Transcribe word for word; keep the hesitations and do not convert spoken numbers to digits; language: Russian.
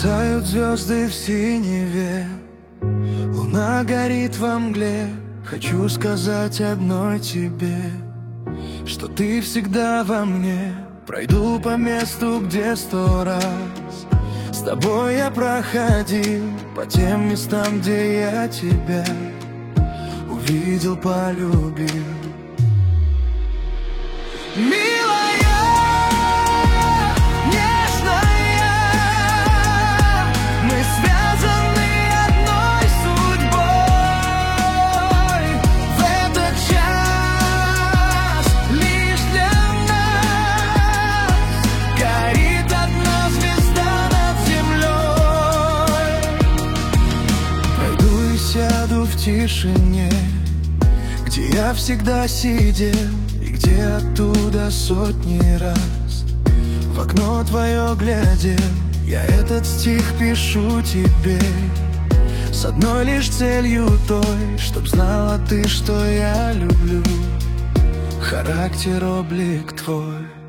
Мерцают звезды в синеве, луна горит во мгле. Хочу сказать одной тебе, что ты всегда во мне. Пройду по месту, где сто раз с тобой я проходил, по тем местам, где я тебя увидел, полюбил. Сяду в тишине, где я всегда сидел, и где оттуда сотни раз в окно твое глядел. Я этот стих пишу тебе с одной лишь целью той, чтоб знала ты, что я люблю характер, облик твой.